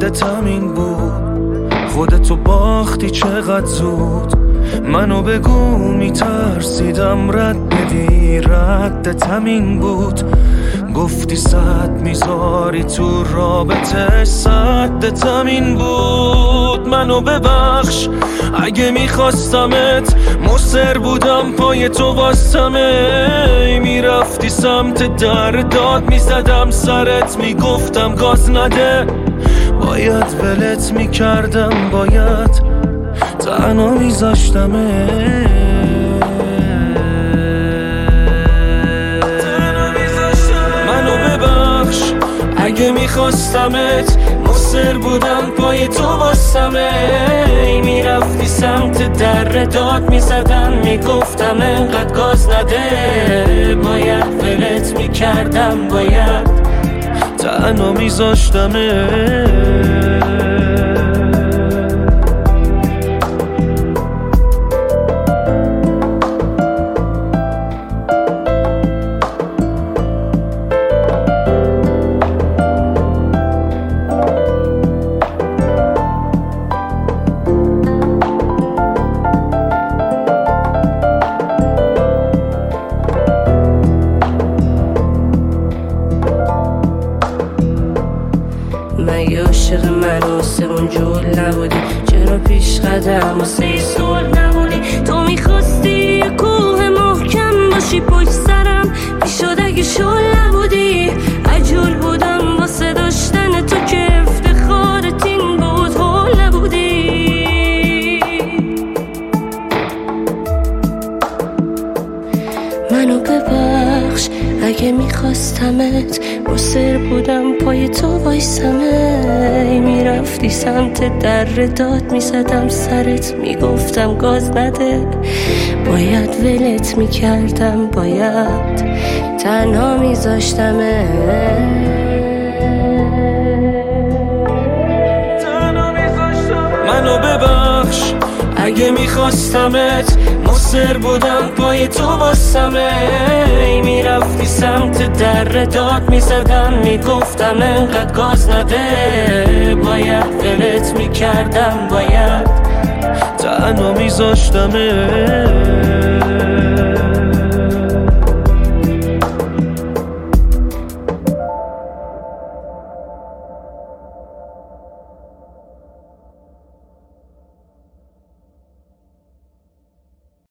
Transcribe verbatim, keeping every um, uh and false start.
ردت همین بود، خودتو باختی چقدر زود. منو بگو میترسیدم رد بدی، ردت همین بود. گفتی صد میذاری تو رابطه، صدت همین بود. منو ببخش اگه میخواستمت، مصر بودم پای تو واستمه. میرفتی سمت در داد میزدم سرت، میگفتم گاز نده. باید ولت میکردم، باید تنها میذاشتمه. اگه میخواستمت، مصر بودم پای تو واستمه. میرفتی سمت در داد میزدم، میگفتم انقدر گاز نده. باید ولت میکردم، باید تنها میذاشتمه. مگه عاشق من واسه اون جول نبودی؟ چرا پیش قدم واسه سول نبودی؟ تو میخواستی یه کوه محکم باشی پشت سرم، میشد اگه شل نبودی. عجول بودم واسه داشتن تو که افتخارت این بود، هول نبودی. منو ببخش اگه میخواستمت، مصر بودم پای تو وایسمه. میرفتی سمت در داد میزدم سرت، میگفتم گاز نده. باید ولت میکردم، باید تنها میذاشتمه. منو ببخش اگه میخواستمت، مصر بودم پای تو واستمه. میرفتی سمت در داد میزدم، میگفتم انقدر گاز نده. باید ولت میکردم، باید تنها میذاشتمه.